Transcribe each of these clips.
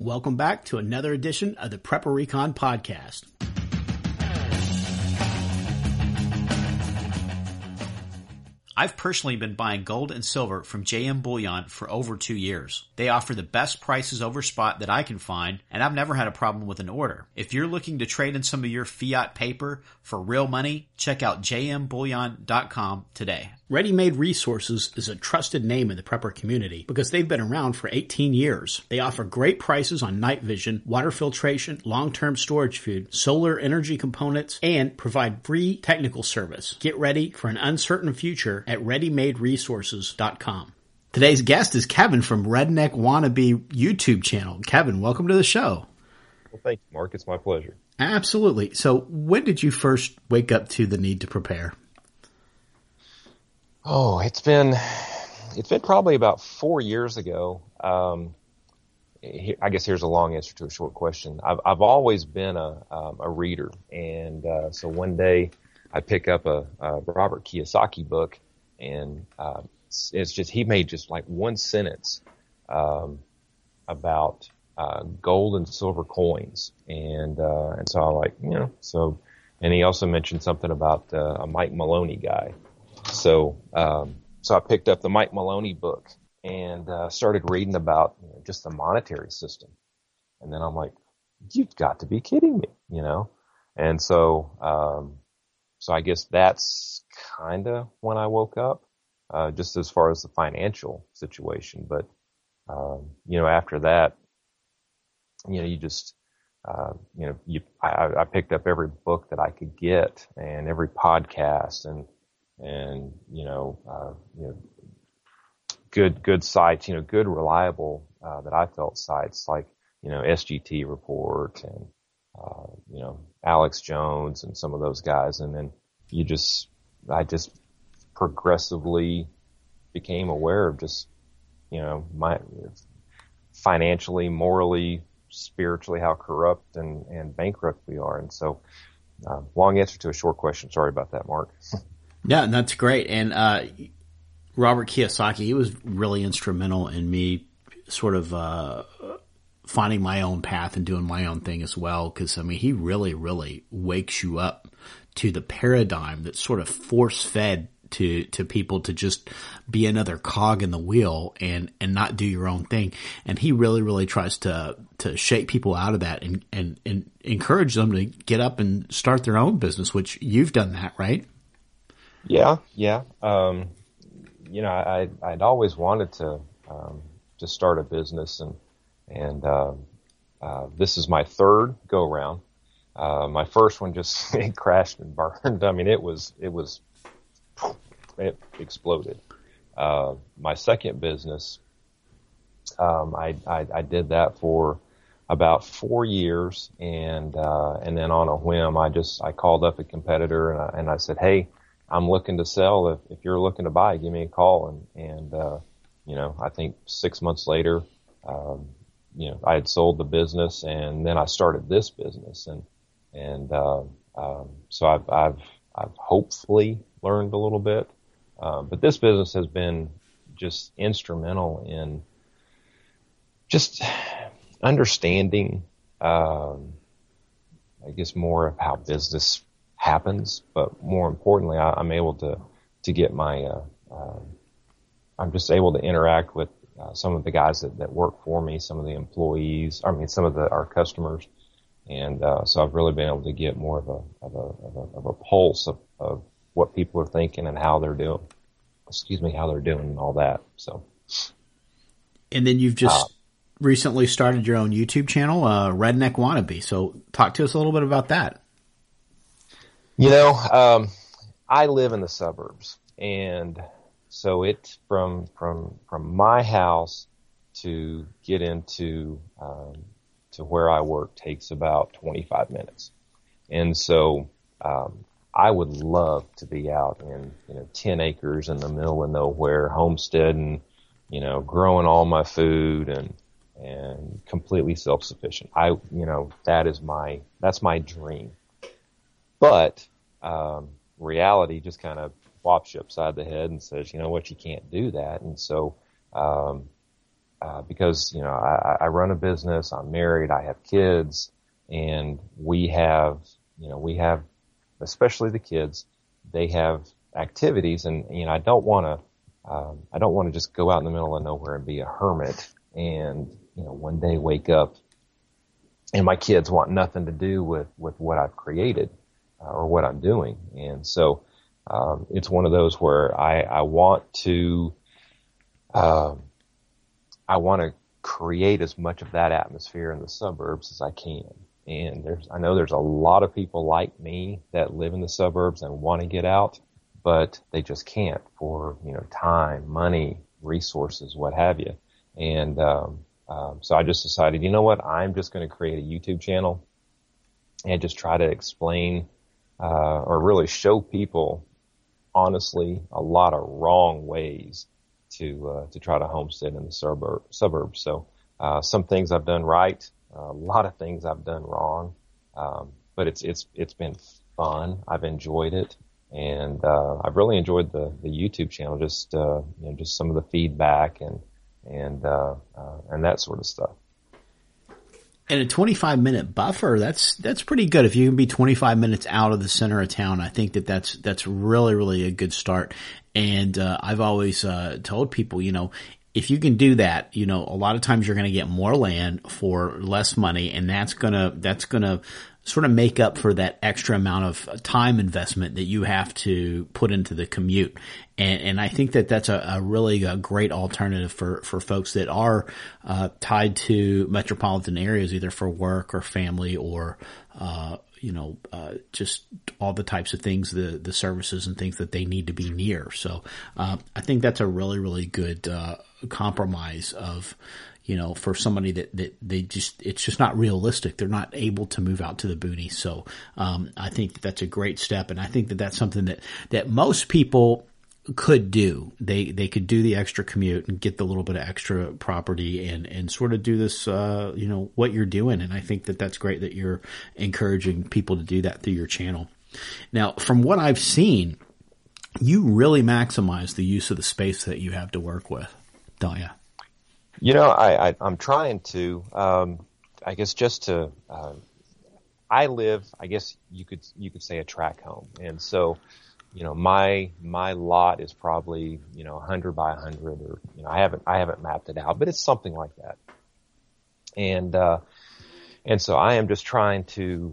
Welcome back to another edition of the Prepper Recon Podcast. I've personally been buying gold and silver from JM Bullion for over 2 years. They offer the best prices over spot that I can find, and I've never had a problem with an order. If you're looking to trade in some of your fiat paper for real money, check out jmbullion.com today. Ready Made Resources is a trusted name in the prepper community because they've been around for 18 years. They offer great prices on night vision, water filtration, long-term storage food, solar energy components, and provide free technical service. Get ready for an uncertain future at ReadyMadeResources.com. Today's guest is Kevin from Redneck Wannabe YouTube channel. Kevin, welcome to the show. Well, thank you, Mark. It's my pleasure. Absolutely. So when did you first wake up to the need to prepare? Oh, it's been probably about 4 years ago. I guess here's a long answer to a short question. I've always been a reader, and so one day I pick up a Robert Kiyosaki book, and it's just he made just like one sentence about gold and silver coins, and so I like and he also mentioned something about a Mike Maloney guy. So I picked up the Mike Maloney book and started reading about just the monetary system. And then I'm like, you've got to be kidding me, And so I guess that's kind of when I woke up, just as far as the financial situation. But, after that, you just, I picked up every book that I could get and every podcast and good sites, good reliable, that I felt sites like, SGT Report and, Alex Jones and some of those guys. And then I just progressively became aware of just, my financially, morally, spiritually, how corrupt and bankrupt we are. And so, long answer to a short question. Sorry about that, Mark. Yeah, and that's great. And Robert Kiyosaki, he was really instrumental in me sort of finding my own path and doing my own thing as well. Because, he really, really wakes you up to the paradigm that's sort of force-fed to people to just be another cog in the wheel and not do your own thing. And he really, really tries to shake people out of that and encourage them to get up and start their own business, which you've done that, right? Yeah. I'd always wanted to start a business, and this is my third go round. My first one just it crashed and burned. It exploded. My second business, I did that for about 4 years, and then on a whim, I called up a competitor and I said, hey, I'm looking to sell. If you're looking to buy, give me a call. And I think 6 months later, I had sold the business, and then I started this business. So I've hopefully learned a little bit. But this business has been just instrumental in just understanding, I guess, more of how business happens, but more importantly, I'm able to get I'm just able to interact with some of the guys that work for me, some of the employees, some of our customers, and so I've really been able to get more of a pulse of what people are thinking and how they're doing. How they're doing and all that. So, and then you've just recently started your own YouTube channel, Redneck Wannabe. So, talk to us a little bit about that. I live in the suburbs, and so it's from my house to get into to where I work takes about 25 minutes, and so I would love to be out in 10 acres in the middle of nowhere, homesteading, growing all my food and completely self-sufficient. That's my dream. But reality just kind of whops you upside the head and says, you can't do that. And so because, I run a business, I'm married, I have kids, and we have, especially the kids, they have activities, and, I don't want to just go out in the middle of nowhere and be a hermit and, one day wake up and my kids want nothing to do with what I've created, or what I'm doing. And so, it's one of those where I want to create as much of that atmosphere in the suburbs as I can. And I know there's a lot of people like me that live in the suburbs and want to get out, but they just can't for, time, money, resources, what have you. And, so I just decided, you know what, I'm just going to create a YouTube channel and just try to explain, or really show people, honestly, a lot of wrong ways to try to homestead in the suburbs. So, some things I've done right, a lot of things I've done wrong. But it's been fun. I've enjoyed it. And, I've really enjoyed the YouTube channel, just some of the feedback and that sort of stuff. And a 25-minute buffer, that's pretty good. If you can be 25 minutes out of the center of town, I think that's really, really a good start. And, I've always, told people, if you can do that, a lot of times you're going to get more land for less money, and that's going to sort of make up for that extra amount of time investment that you have to put into the commute. And I think that's a really great alternative for folks that are, tied to metropolitan areas, either for work or family or, just all the types of things, the services and things that they need to be near. So, I think that's a really, really good, compromise of, for somebody that it's just not realistic. They're not able to move out to the boonies. So, I think that's a great step. And I think that's something that most people could do. They could do the extra commute and get the little bit of extra property and sort of do this, what you're doing. And I think that's great that you're encouraging people to do that through your channel. Now, from what I've seen, you really maximize the use of the space that you have to work with, don't you? I'm trying to, I guess just to, I live, I guess you could say a tract home. And so, my lot is probably, 100 by 100 or, I haven't mapped it out, but it's something like that. And so I am just trying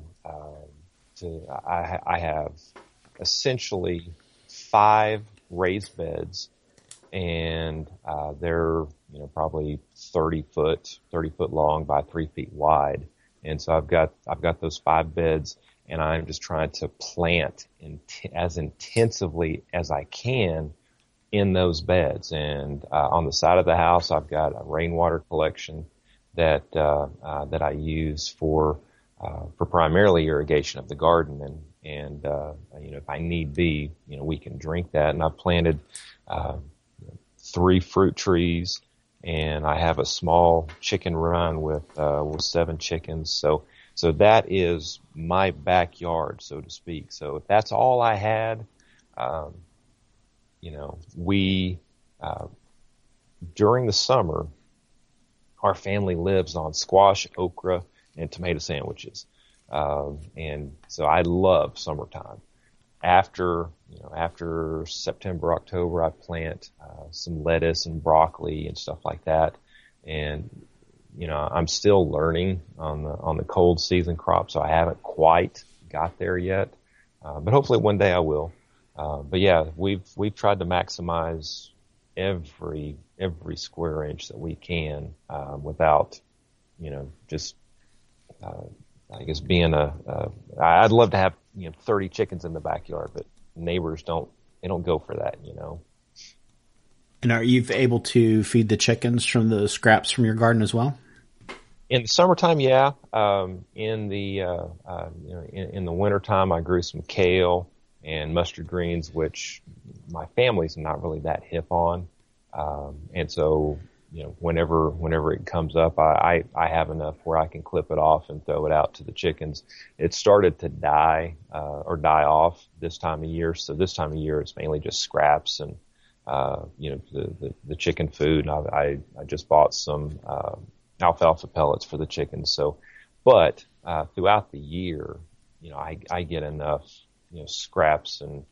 I have essentially 5 raised beds, and, they're, probably 30 foot long by 3 feet wide. And so I've got those 5 beds, and I'm just trying to plant as intensively as I can in those beds. And, on the side of the house, I've got a rainwater collection that I use for primarily irrigation of the garden. And if I need be, we can drink that. And I've planted, 3 fruit trees, and I have a small chicken run with 7 chickens. So that is my backyard, so to speak. So if that's all I had, we, during the summer, our family lives on squash, okra, and tomato sandwiches. And so I love summertime. After September, October, I plant, some lettuce and broccoli and stuff like that. And, I'm still learning on the cold season crop, so I haven't quite got there yet. But hopefully one day I will. But yeah, we've tried to maximize every square inch that we can, without, just, I guess being I'd love to have, 30 chickens in the backyard, but neighbors don't go for that, And are you able to feed the chickens from the scraps from your garden as well? In the summertime, yeah. In the wintertime, I grew some kale and mustard greens, which my family's not really that hip on. And so, whenever it comes up, I have enough where I can clip it off and throw it out to the chickens. It started to die off this time of year. So this time of year, it's mainly just scraps and the chicken food. And I just bought some, alfalfa pellets for the chickens. So, but, throughout the year, I get enough, scraps and,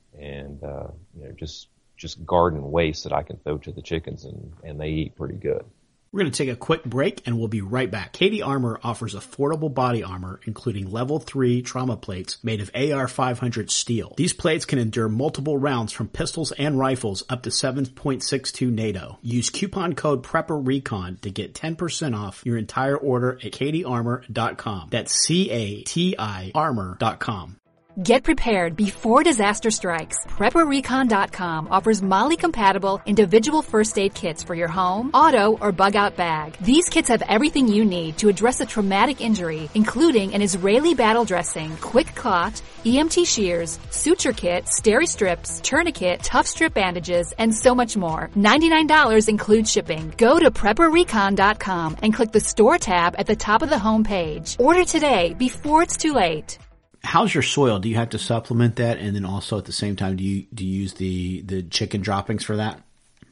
just garden waste that I can throw to the chickens and they eat pretty good. We're going to take a quick break and we'll be right back. Cady Armor offers affordable body armor, including level 3 trauma plates made of AR-500 steel. These plates can endure multiple rounds from pistols and rifles up to 7.62 NATO. Use coupon code PrepperRecon to get 10% off your entire order at CadyArmor.com. That's CATI Armor.com. Get prepared before disaster strikes. PrepperRecon.com offers MOLLE-compatible individual first aid kits for your home, auto, or bug-out bag. These kits have everything you need to address a traumatic injury, including an Israeli battle dressing, quick clot, EMT shears, suture kit, steri-strips, tourniquet, tough strip bandages, and so much more. $99 includes shipping. Go to PrepperRecon.com and click the Store tab at the top of the home page. Order today before it's too late. How's your soil? Do you have to supplement that? And then also at the same time, do you use the chicken droppings for that?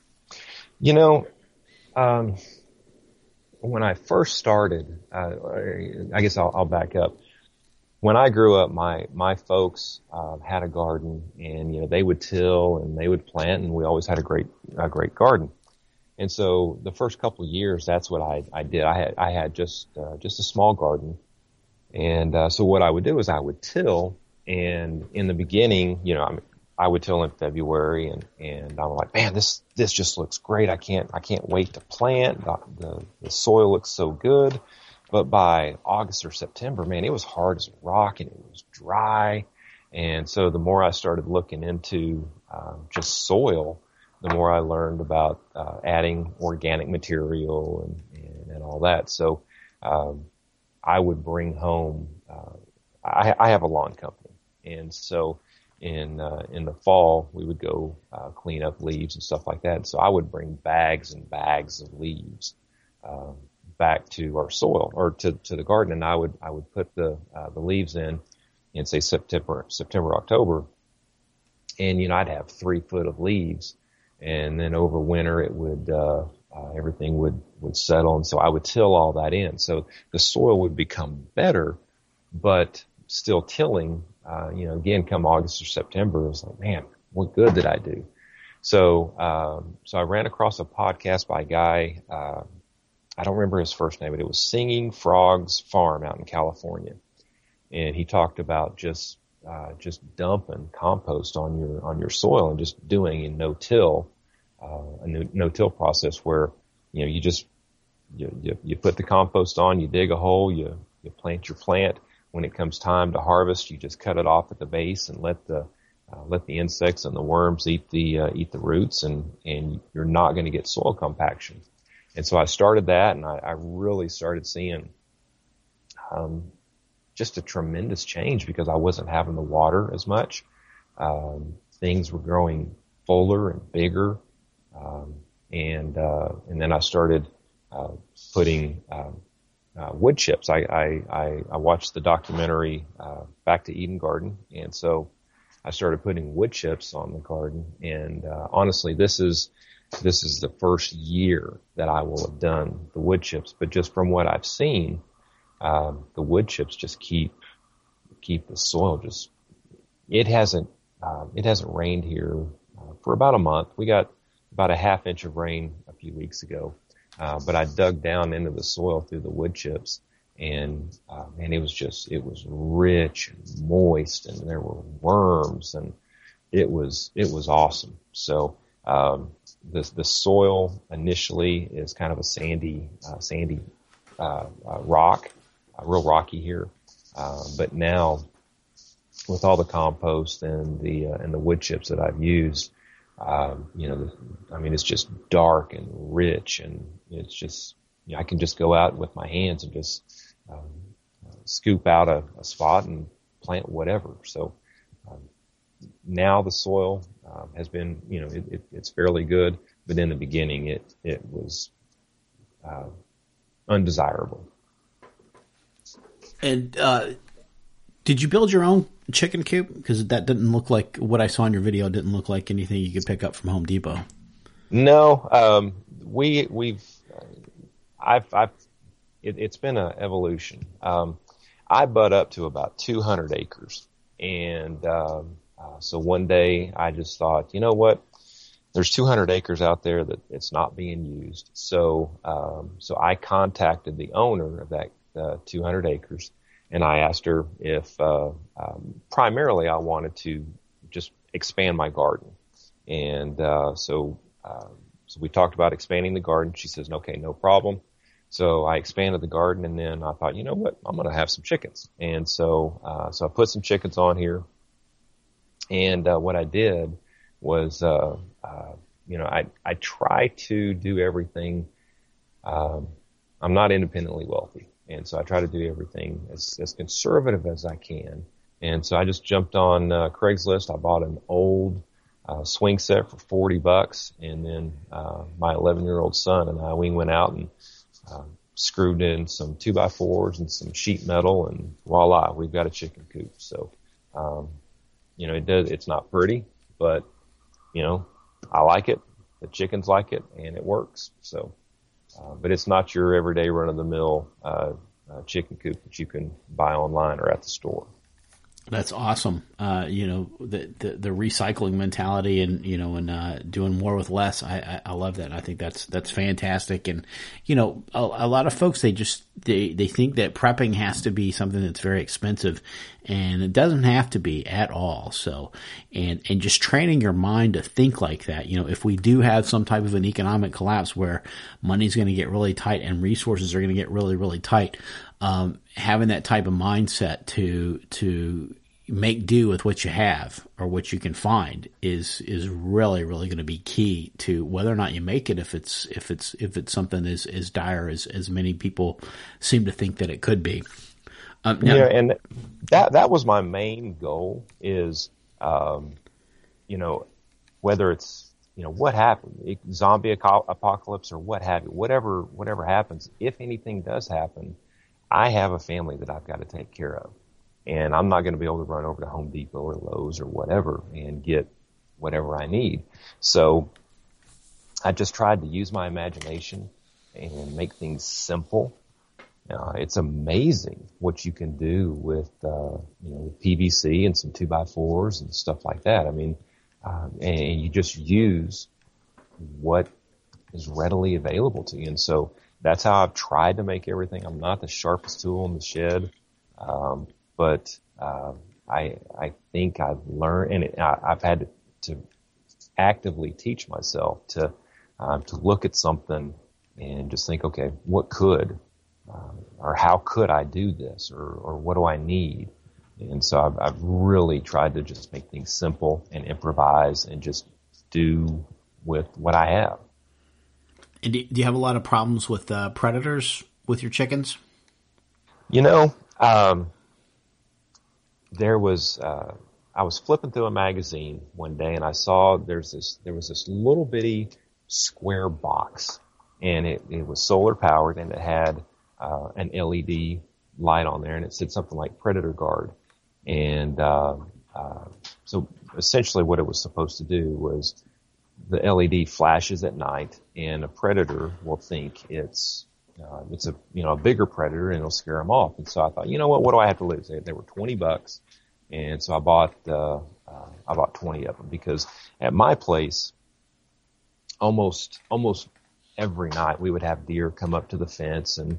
When I first started, I guess I'll back up. When I grew up, my folks, had a garden and, they would till and they would plant and we always had a great garden. And so the first couple of years, that's what I did. I had just a small garden. And, so what I would do is I would till, and in the beginning, I would till in February and I'm like, man, this just looks great. I can't wait to plant. The soil looks so good. But by August or September, man, it was hard as a rock and it was dry. And so the more I started looking into, just soil, the more I learned about, adding organic material and all that. So, I would bring home, I have a lawn company. And so in the fall, we would go, clean up leaves and stuff like that. And so I would bring bags and bags of leaves, back to our soil or to the garden. And I would put the leaves in say September, October. And, I'd have 3 foot of leaves. And then over winter it would, everything would settle. And so I would till all that in. So the soil would become better, but still tilling, again, come August or September, it was like, man, what good did I do? So I ran across a podcast by a guy, I don't remember his first name, but it was Singing Frogs Farm out in California. And he talked about just dumping compost on your soil and just doing a no-till process where, you put the compost on, you dig a hole, you plant your plant. When it comes time to harvest, you just cut it off at the base and let the insects and the worms eat the roots and you're not going to get soil compaction. And so I started that and I really started seeing, just a tremendous change because I wasn't having to water as much. Things were growing fuller and bigger. And then I started, putting, wood chips. I watched the documentary, Back to Eden Garden. And so I started putting wood chips on the garden. And, honestly, this is the first year that I will have done the wood chips. But just from what I've seen, the wood chips just keep the soil it hasn't rained here, for about a month. We got about a half inch of rain a few weeks ago. But I dug down into the soil through the wood chips and, man, it was rich and moist and there were worms and it was awesome. So, the soil initially is kind of a sandy rock, real rocky here. But now with all the compost and the wood chips that I've used, it's just dark and rich and it's just, I can just go out with my hands and just, scoop out a spot and plant whatever. So, now the soil, has been, it's fairly good, but in the beginning it was, undesirable. And, Did you build your own chicken coop? Because that didn't look like what I saw in your video. Didn't look like anything you could pick up from Home Depot. No, it's been an evolution. I butt up to about 200 acres. And, so one day I just thought, you know what? There's 200 acres out there that it's not being used. So I contacted the owner of that, 200 acres, and I asked her if, primarily I wanted to just expand my garden. And, so we talked about expanding the garden. She says, okay, no problem. So I expanded the garden, and then I thought, you know what? I'm going to have some chickens. And so I put some chickens on here. And, what I did was, I try to do everything. I'm not independently wealthy. And so I try to do everything as conservative as I can. And so I just jumped on, Craigslist. I bought an old, swing set for $40. And then, my 11-year-old son and I, we went out and, screwed in some 2x4s and some sheet metal, and voila, we've got a chicken coop. So, it's not pretty, but, I like it. The chickens like it, and it works. So, but it's not your everyday run-of-the-mill, chicken coop that you can buy online or at the store. That's awesome. The recycling mentality and doing more with less. I love that. I think that's fantastic. And, a lot of folks, they think that prepping has to be something that's very expensive, and it doesn't have to be at all. So, and just training your mind to think like that, if we do have some type of an economic collapse where money's going to get really tight and resources are going to get really, really tight, having that type of mindset to make do with what you have or what you can find is really, really going to be key to whether or not you make it. If it's something as dire as many people seem to think that it could be. And that was my main goal is, whether it's, what happened, zombie apocalypse or what have you, whatever happens, if anything does happen, I have a family that I've got to take care of. And I'm not going to be able to run over to Home Depot or Lowe's or whatever and get whatever I need. So I just tried to use my imagination and make things simple. It's amazing what you can do with, PVC and some 2x4s and stuff like that. I mean, and you just use what is readily available to you. And so that's how I've tried to make everything. I'm not the sharpest tool in the shed. But I think I've learned, and I've had to actively teach myself to look at something and just think, okay, what could, or how could I do this, or what do I need? And so I've really tried to just make things simple and improvise and just do with what I have. And do you have a lot of problems with predators with your chickens? I was flipping through a magazine one day and I saw there was this little bitty square box, and it was solar powered, and it had an LED light on there, and it said something like Predator Guard. And so essentially what it was supposed to do was the LED flashes at night, and a predator will think it's a bigger predator, and it'll scare them off. And so I thought, what do I have to lose? They were $20. And so I bought 20 of them, because at my place, almost every night we would have deer come up to the fence and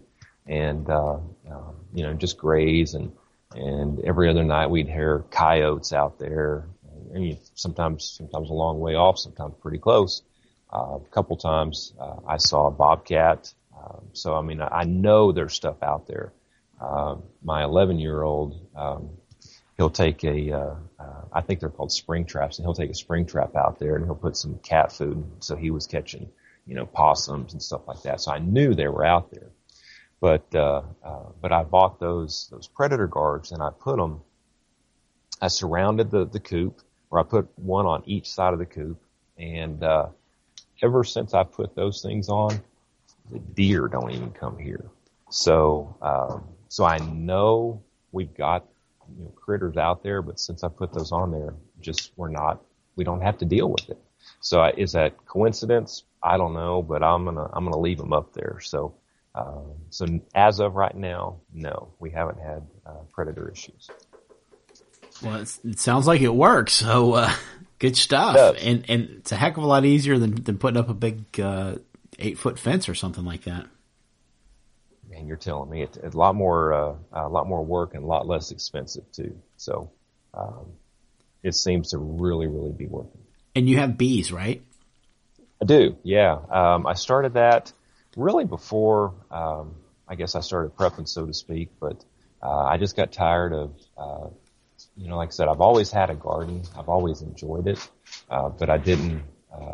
just graze, and every other night we'd hear coyotes out there. Sometimes a long way off, sometimes pretty close. A couple times, I saw a bobcat. So, I know there's stuff out there. My 11-year-old, he'll take I think they're called spring traps, and he'll take a spring trap out there and he'll put some cat food. So he was catching, possums and stuff like that. So I knew they were out there. But I bought those Predator Guards, and I surrounded the coop, or I put one on each side of the coop. And, ever since I put those things on, the deer don't even come here. So I know we've got critters out there, but since I put those on there, we don't have to deal with it. So is that coincidence? I don't know, but I'm gonna leave them up there. So as of right now, no, we haven't had predator issues. Well, it sounds like it works. So good stuff, and it's a heck of a lot easier than putting up a big 8-foot fence or something like that. Man, you're telling me it's a lot more work and a lot less expensive too. So it seems to really, really be working. And you have bees, right? I do, yeah. I started that really before, I guess I started prepping, so to speak, but I just got tired of, like I said, I've always had a garden. I've always enjoyed it, but I didn't,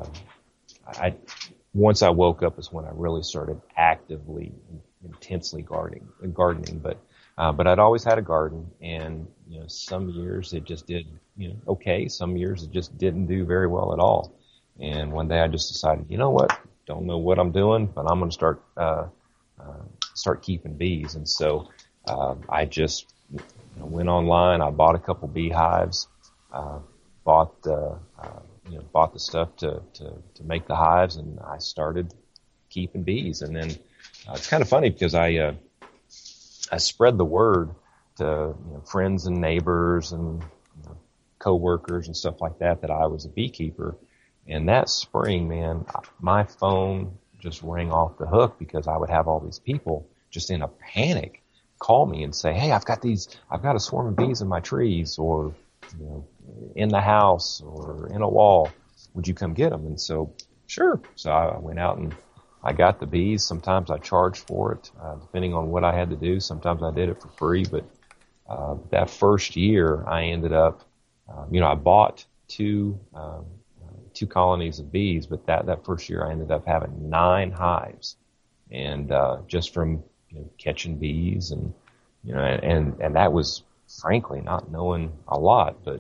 once I woke up is when I really started actively, intensely gardening, but I'd always had a garden, and, some years it just did, okay. Some years it just didn't do very well at all. And one day I just decided, you know what? Don't know what I'm doing, but I'm going to start keeping bees. And so, I just went online. I bought a couple beehives, bought the stuff to make the hives, and I started keeping bees. And then, it's kind of funny because I spread the word to friends and neighbors and coworkers and stuff like that I was a beekeeper. And that spring, man, my phone just rang off the hook because I would have all these people just in a panic call me and say, "Hey, I've got a swarm of bees in my trees, or in the house, or in a wall. Would you come get them?" And so, sure. So I went out and I got the bees. Sometimes I charged for it, depending on what I had to do. Sometimes I did it for free. But that first year, I ended up, I bought two colonies of bees, but that first year I ended up having 9 hives, and just from catching bees, and and that was frankly not knowing a lot, but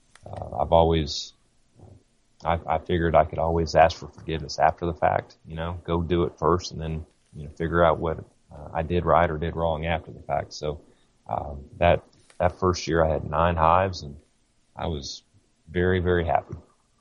I figured I could always ask for forgiveness after the fact. Go do it first, and then figure out what I did right or did wrong after the fact. So that first year I had 9 hives, and I was very, very happy.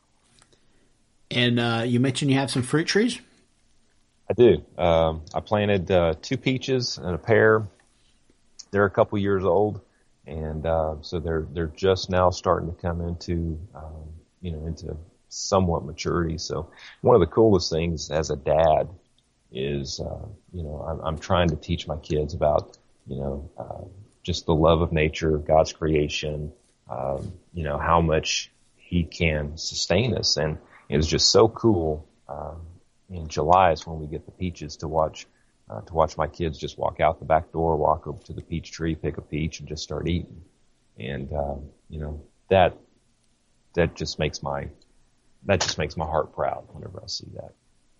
And you mentioned you have some fruit trees? I do. I planted 2 peaches and a pear. They're a couple years old, and so they're just now starting to come into into somewhat maturity. So one of the coolest things as a dad is I'm trying to teach my kids about just the love of nature, God's creation, how much He can sustain us. And it was just so cool. In July is when we get the peaches to watch my kids just walk out the back door, walk over to the peach tree, pick a peach, and just start eating. And that just makes my heart proud whenever I see that.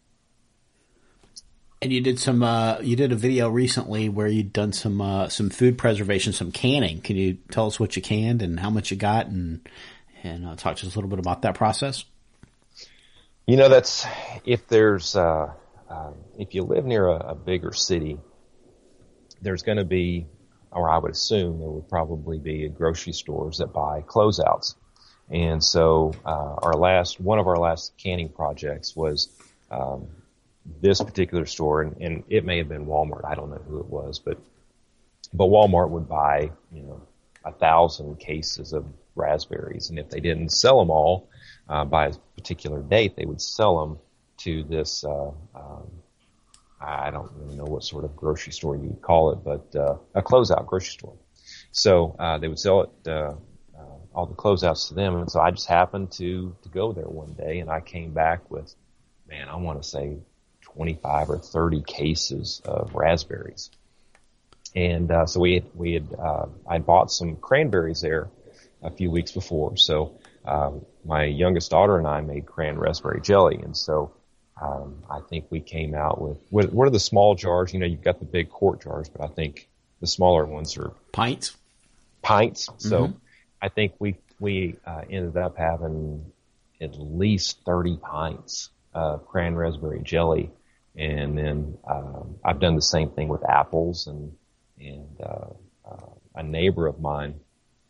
And you did a video recently where you'd done some food preservation, some canning. Can you tell us what you canned and how much you got, and talk to us a little bit about that process? That's if you live near a bigger city, there's going to be, or I would assume there would probably be grocery stores that buy closeouts. And so, one of our last canning projects was, this particular store, and it may have been Walmart. I don't know who it was, but Walmart would buy, 1,000 cases of raspberries. And if they didn't sell them all, by a particular date, they would sell them to this, I don't really know what sort of grocery store you would call it, but a closeout grocery store. So they would sell it, all the closeouts to them. And so I just happened to go there one day, and I came back with, I want to say 25 or 30 cases of raspberries. And so I bought some cranberries there a few weeks before. So my youngest daughter and I made cran raspberry jelly. And so I think we came out with, what are the small jars? You've got the big quart jars, but I think the smaller ones are pints. So mm-hmm. I think we ended up having at least 30 pints of cran raspberry jelly. And then I've done the same thing with apples, and a neighbor of mine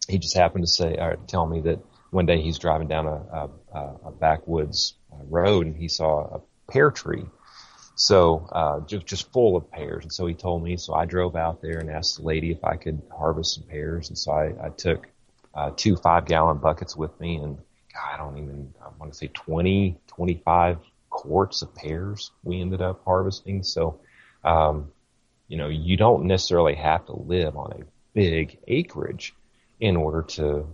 he just happened to say or tell me that one day he's driving down a backwoods road and he saw a pear tree. So, just full of pears. And so he told me, so I drove out there and asked the lady if I could harvest some pears. And so I took, 2 5-gallon buckets with me and God, I want to say 20, 25 quarts of pears we ended up harvesting. So, you don't necessarily have to live on a big acreage in order to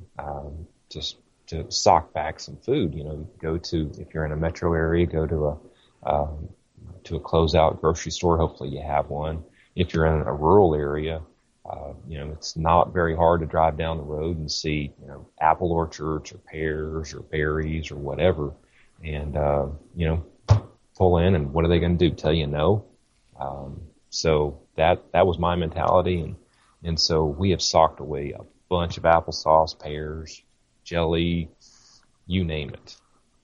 sock back some food. You go to, if you're in a metro area, go to a closeout grocery store. Hopefully you have one. If you're in a rural area, it's not very hard to drive down the road and see, apple orchards or pears or berries or whatever. And, pull in and what are they going to do? Tell you no? So that was my mentality. And so we have socked away a bunch of applesauce, pears, jelly, you name it.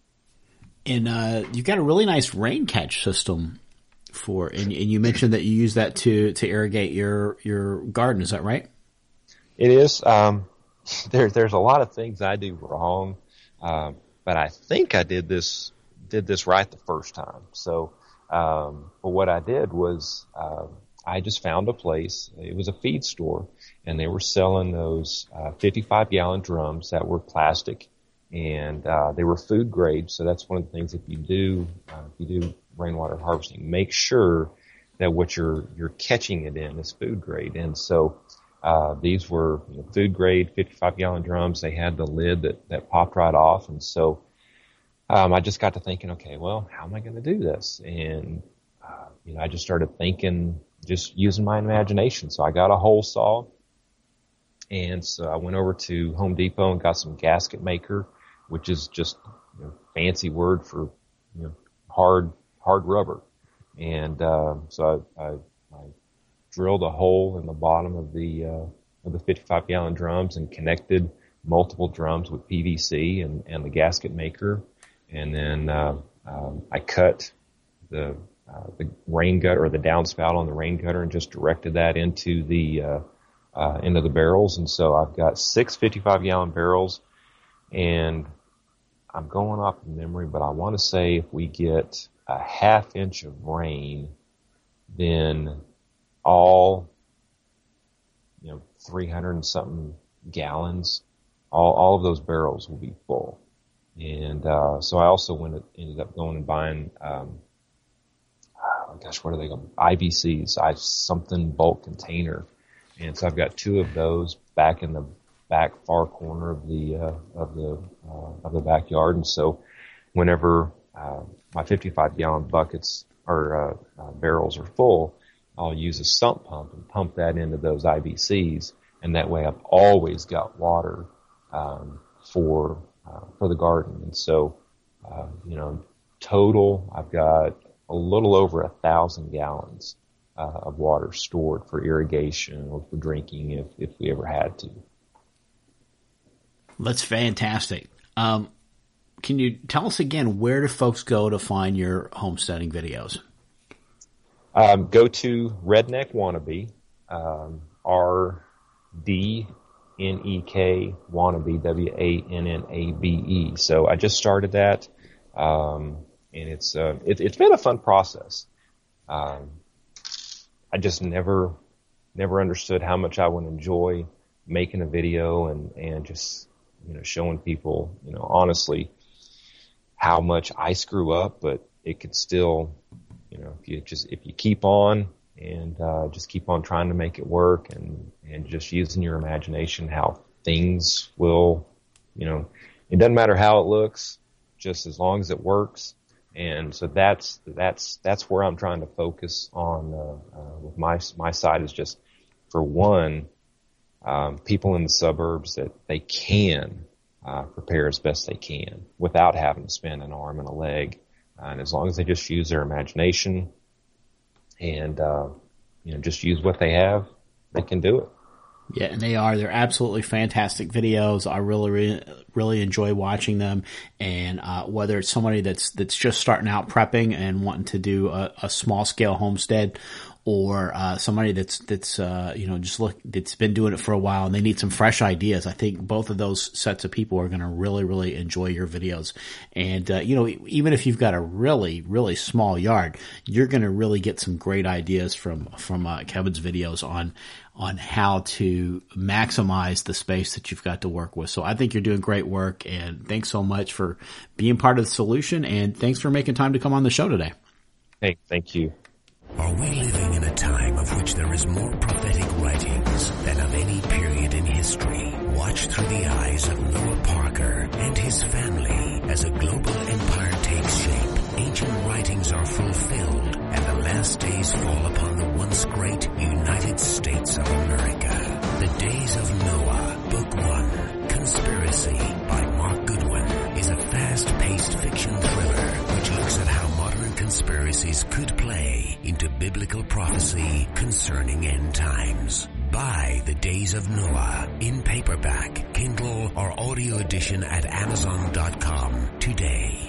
And you've got a really nice rain catch system and you mentioned that you use that to irrigate your garden. Is that right? It is. There's a lot of things I do wrong, but I think I did this right the first time. So, but what I did was I just found a place. It was a feed store, and they were selling those 55-gallon drums that were plastic, and they were food grade. So that's one of the things if you do rainwater harvesting, make sure that what you're catching it in is food grade. And so these were food grade 55-gallon drums. They had the lid that popped right off, and so I just got to thinking, okay, well, how am I going to do this? And I just started thinking, just using my imagination. So I got a hole saw, and so I went over to Home Depot and got some gasket maker, which is just fancy word for hard rubber. And so I drilled a hole in the bottom of the 55-gallon drums and connected multiple drums with PVC and the gasket maker. And then I cut the rain gutter or the downspout on the rain gutter and just directed that into the barrels. And so I've got 6 55-gallon barrels, and I'm going off of memory, but I want to say if we get a half inch of rain, then all 300 and something gallons, all of those barrels will be full. And so I also ended up going and buying, what are they called? IBCs, something bulk container. And so I've got 2 of those back in the back far corner of the backyard. And so whenever my 55-gallon buckets or barrels are full, I'll use a sump pump and pump that into those IBCs, and that way I've always got water for the garden. And so total I've got a little over 1,000 gallons of water stored for irrigation or for drinking if we ever had to. That's fantastic. Can you tell us again, where do folks go to find your homesteading videos? Go to Redneck Wannabe, RDNEK Wannabe, WANNABE. So I just started that, and it's been a fun process. I just never understood how much I would enjoy making a video and just showing people honestly how much I screw up, but it could still if you keep on and just keep on trying to make it work and just using your imagination, how things will it doesn't matter how it looks, just as long as it works. And so that's where I'm trying to focus on with my side, is just, for one, people in the suburbs that they can prepare as best they can without having to spend an arm and a leg. And as long as they just use their imagination and just use what they have, they can do it. Yeah, and they're absolutely fantastic videos. I really, really enjoy watching them. And whether it's somebody that's just starting out prepping and wanting to do a small scale homestead, or somebody that's that's been doing it for a while and they need some fresh ideas, I think both of those sets of people are going to really, really enjoy your videos. And even if you've got a really, really small yard, you're going to really get some great ideas from Kevin's videos on how to maximize the space that you've got to work with. So I think you're doing great work, and thanks so much for being part of the solution, and thanks for making time to come on the show today. Hey, thank you. Are we living in a time of which there is more prophetic writings than of any period in history? Watch through the eyes of Noah Parker and his family as a global empire takes shape. Ancient writings are fulfilled, and the last days fall upon the once great United States of America. The Days of Noah, Book 1, Conspiracy by Mark Goodwin, is a fast-paced fiction thriller which looks at how modern conspiracies could play into biblical prophecy concerning end times. Buy The Days of Noah in paperback, Kindle, or audio edition at Amazon.com today.